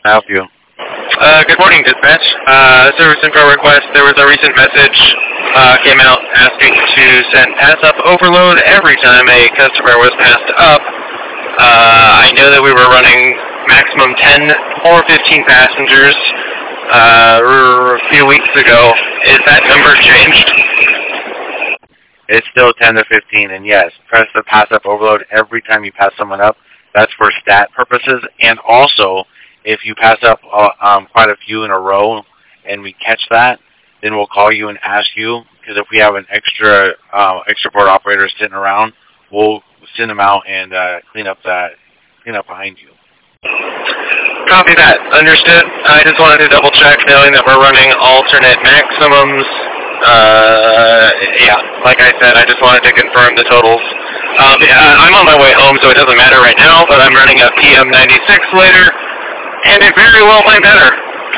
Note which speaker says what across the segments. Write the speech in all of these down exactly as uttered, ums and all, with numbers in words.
Speaker 1: help you?
Speaker 2: Uh, good morning, dispatch. Uh, service info request. There was a recent message uh, came out asking to send pass up overload every time a customer was passed up. Uh, I know that we were running maximum ten or fifteen passengers uh, a few weeks ago. Is that number changed?
Speaker 1: It's still ten to fifteen, and yes, press the pass up overload every time you pass someone up. That's for stat purposes, and also, if you pass up uh, um, quite a few in a row and we catch that, then we'll call you and ask you, because if we have an extra uh, extra board operator sitting around, we'll send them out and uh, clean up that, clean up behind you.
Speaker 2: Copy that. Understood. I just wanted to double check, knowing that we're running alternate maximums. Uh, yeah, like I said, I just wanted to confirm the totals. Um, yeah, I'm on my way home, so it doesn't matter right now, but I'm running a P M ninety-six later, and it very well might matter.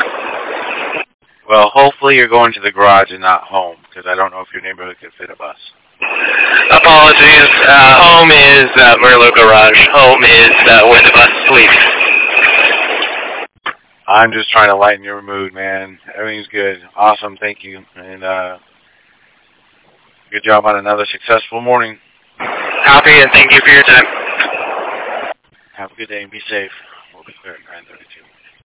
Speaker 1: Well, hopefully you're going to the garage and not home, because I don't know if your neighborhood could fit a bus.
Speaker 2: Apologies. Uh, home is uh, Merlot Garage. Home is uh, where the bus sleeps.
Speaker 1: I'm just trying to lighten your mood, man. Everything's good. Awesome. Thank you. And uh, good job on another successful morning.
Speaker 2: Copy, and thank you for your time.
Speaker 1: Have a good day and be safe. We'll be there at nine thirty-two.